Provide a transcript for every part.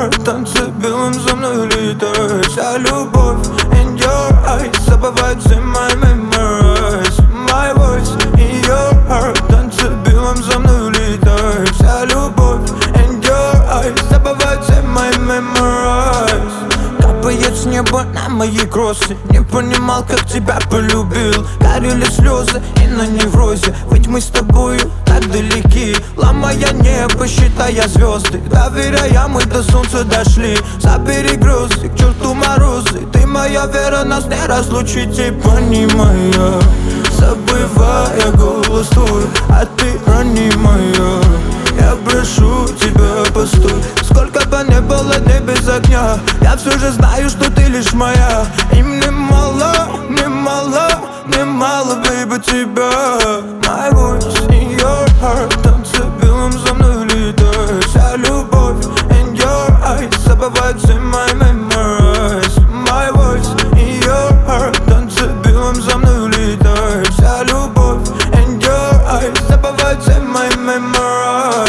heart, танцы белым за мной летают. Вся любовь in your eyes, забывает все мои memories. My voice in your heart, танцы белым за мной летают. Вся любовь in your eyes, забывает все мои memories. Капает с неба на мои кроссы. Не понимал, как тебя полюбил. Горели слезы и на неврозе. Ведь мы с тобою так далеки, ломая небо, считая звезды. Доверяя, мы до солнца дошли. За перегрузы, к черту морозы. Ты моя вера, нас не разлучить. И понимая, забывая голос твой, а ты ранимая. Я прошу тебя, постой. Сколько бы не было дней без огня, я все же знаю, что ты лишь моя. И мне мало, мне мало, мне мало, baby, тебя. My voice in your heart, танцы белым за мной летают. Вся любовь in your eyes, забывает все мои memories. My voice in your heart, танцы белым за мной летают. Вся любовь in your eyes, забывает все мои memories.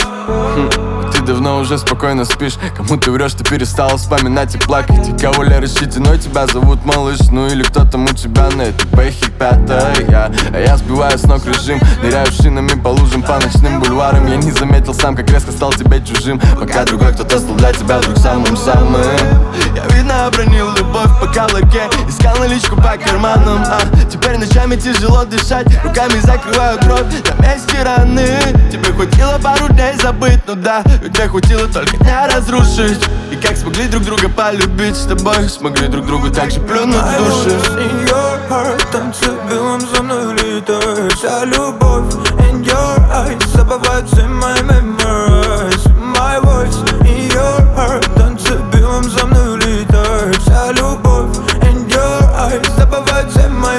Ты давно уже спокойно спишь. Кому ты врешь, ты перестала вспоминать и плакать. И кого ли рассчитанной тебя зовут малыш. Ну или кто там у тебя на этой бэхе пятой. А я сбиваю с ног режим. Ныряю шинами по лужам, по ночным бульварам. Я не заметил сам, как резко стал тебе чужим. Пока другой кто-то стал для тебя вдруг самым-самым. Я, видно, обронил любовь по каблуке. Искал наличку по карманам, теперь ночами тяжело дышать. Руками закрываю кровь на месте раны. Тебе хватило пару дней забыть, ну да. Тебе хватило только не разрушить. И как смогли друг друга полюбить, с тобой смогли друг другу так же плюнуть в души. In your heart, танцы белым за мной летают. Вся любовь in your eyes, забывает все мои memories. My voice in your heart, танцы белым за мной летают. Вся любовь in your eyes, забывает все мои